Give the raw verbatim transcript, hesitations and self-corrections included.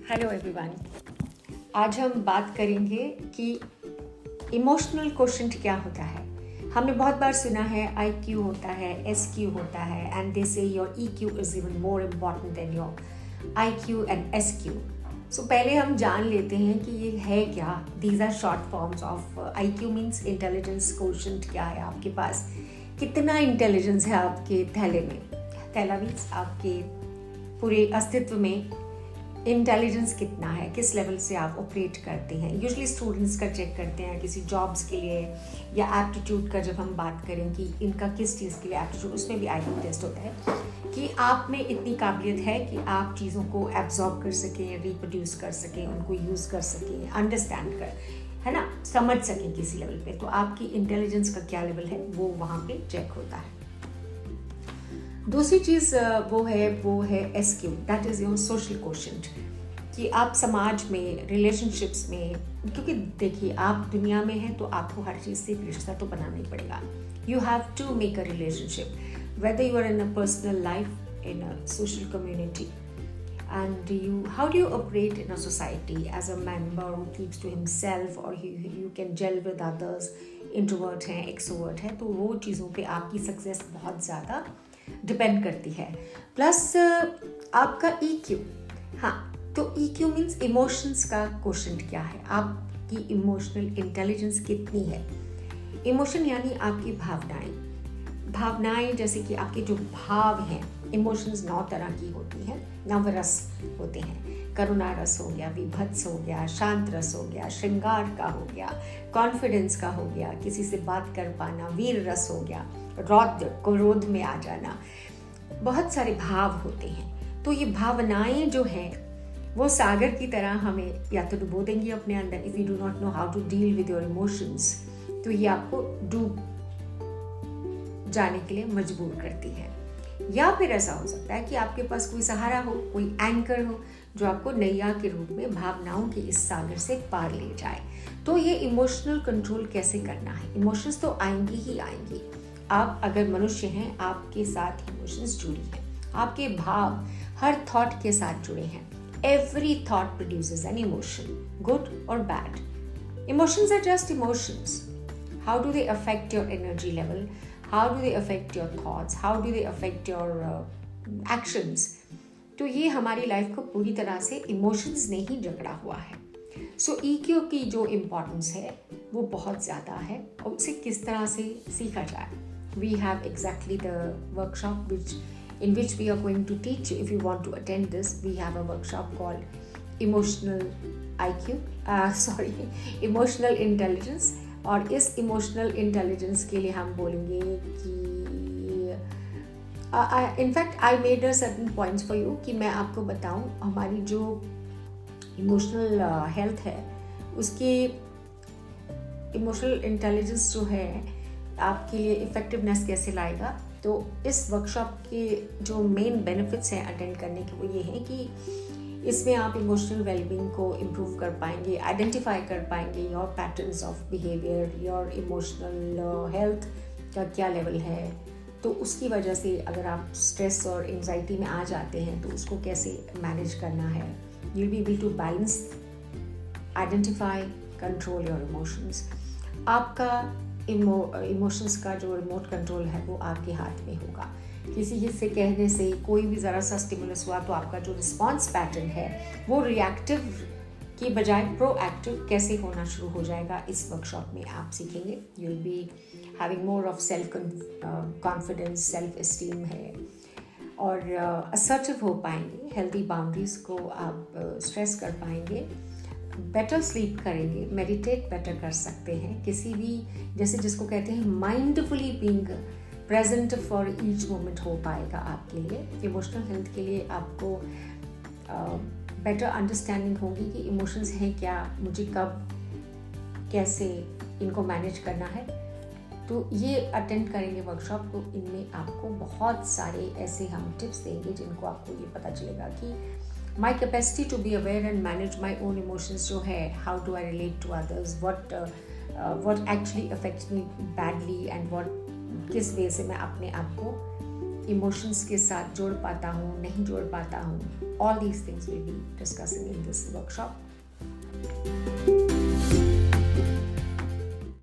Hello everyone. आज हम बात करेंगे कि इमोशनल क्वोशंट क्या होता है। हमने बहुत बार सुना है आई क्यू होता है, एस क्यू होता है, and they say your E Q is even more important than your I Q and S Q. So पहले हम जान लेते हैं कि ये है क्या। These are short forms of I Q means intelligence quotient. क्या है आपके पास, कितना इंटेलिजेंस है आपके थैले में। थैला मीन्स आपके पूरे अस्तित्व में इंटेलिजेंस कितना है, किस लेवल से आप ऑपरेट करते हैं। यूजुअली स्टूडेंट्स का चेक करते हैं किसी जॉब्स के लिए, या एप्टीट्यूड का जब हम बात करें कि इनका किस चीज़ के लिए एप्टीट्यूड, उसमें भी आई क्यू टेस्ट होता है कि आप में इतनी काबिलियत है कि आप चीज़ों को एब्जॉर्ब कर सकें, रिप्रोड्यूस कर सकें, उनको यूज़ कर सकें, अंडरस्टैंड कर, है ना, समझ सकें किसी लेवल पे। तो आपकी इंटेलिजेंस का क्या लेवल है वो वहाँ पे चेक होता है। दूसरी चीज़ वो है वो है S Q, that is your social quotient, कि आप समाज में, रिलेशनशिप्स में, क्योंकि देखिए आप दुनिया में हैं तो आपको हर चीज़ से एक रिश्ता तो बनाना ही पड़ेगा। You have to make a relationship, whether you are in a personal life, in a social community, and you how do you operate in a society as a member who keeps to himself, or you, you can gel with others, introvert है, extrovert है, तो वो चीज़ों पे आपकी success बहुत ज़्यादा depend करती है। प्लस आपका ई क्यू, हाँ, तो ई क्यू मीन्स इमोशंस का क्वोशंट क्या है, आपकी इमोशनल इंटेलिजेंस कितनी है। इमोशन यानी आपकी भावनाएं भावनाएं जैसे कि आपके जो भाव हैं। इमोशंस नौ तरह की होती हैं, नव रस होते हैं। करुणा रस हो गया, विभत्स हो गया, शांत रस हो गया, श्रृंगार का हो गया, कॉन्फिडेंस का हो गया, किसी से बात कर पाना, वीर रस हो गया, रौद्र, क्रोध में आ जाना। बहुत सारे भाव होते हैं। तो ये भावनाएं जो हैं वो सागर की तरह हमें या तो डुबो देंगी अपने अंदर, if you do not know how to deal with your emotions, तो ये आपको डूब जाने के लिए मजबूर करती है। या फिर ऐसा हो सकता है कि आपके पास कोई सहारा हो, कोई एंकर हो जो आपको नैया के रूप में भावनाओं के इस सागर से पार ले जाए। तो ये इमोशनल कंट्रोल कैसे करना है। इमोशंस तो आएंगी ही आएंगी। आप अगर मनुष्य हैं, आपके साथ इमोशंस जुड़ी हैं, आपके भाव हर थॉट के साथ जुड़े हैं। Every thought produces an emotion, good और bad. Emotions are just emotions. How do they affect your energy level, how do they affect your thoughts, how do they affect your uh, actions। तो ये हमारी life को पूरी तरह से emotions ने ही जकड़ा हुआ है। सो ई क्यू की जो इम्पोर्टेंस है वो बहुत ज़्यादा है, और उसे किस तरह से सीखा जाए। We have exactly the workshop which in which we are going to teach you. If you want to attend this, we have a workshop called emotional I Q, uh, sorry, emotional intelligence। और इस emotional intelligence के लिए हम बोलेंगे कि in fact I made a certain points for you, कि मैं आपको बताऊं हमारी जो इमोशनल हेल्थ uh, है, उसकी इमोशनल इंटेलिजेंस जो है आपके लिए इफेक्टिवनेस कैसे लाएगा। तो इस वर्कशॉप के जो मेन बेनिफिट्स हैं अटेंड करने के, वो ये हैं कि इसमें आप इमोशनल वेलबींग को इम्प्रूव कर पाएंगे, आइडेंटिफाई कर पाएंगे your patterns of behaviour, your emotional health का क्या लेवल है। तो उसकी वजह से अगर आप स्ट्रेस और एंजाइटी में आ जाते हैं तो उसको कैसे मैनेज करना है। You will be able to balance, identify, control your emotions. आपका इमोशंस का जो रिमोट कंट्रोल है वो आपके हाथ में होगा। किसी से कहने से, कोई भी ज़रा सा स्टिमुलस हुआ तो आपका जो रिस्पॉन्स पैटर्न है वो रिएक्टिव की बजाय प्रोएक्टिव कैसे होना शुरू हो जाएगा। इस वर्कशॉप में आप सीखेंगे। You will be having more of self confidence, self esteem है, और असर्टिव uh, हो पाएंगे। हेल्दी बाउंड्रीज को आप स्ट्रेस uh, कर पाएंगे। बेटर स्लीप करेंगे, मेडिटेट बेटर कर सकते हैं। किसी भी, जैसे जिसको कहते हैं mindfully being present for each moment हो पाएगा आपके लिए। इमोशनल हेल्थ के लिए आपको बेटर uh, अंडरस्टैंडिंग होगी कि इमोशंस हैं क्या, मुझे कब कैसे इनको मैनेज करना है। तो ये अटेंड करेंगे वर्कशॉप, तो इनमें आपको बहुत सारे ऐसे हम टिप्स देंगे जिनको आपको ये पता चलेगा कि my capacity to be aware and manage my own emotions जो है, how do I relate to others, what what actually affects me badly, and what किस वे से मैं अपने आप को इमोशंस के साथ जोड़ पाता हूँ, नहीं जोड़ पाता हूँ, all these things will be discussing in this workshop.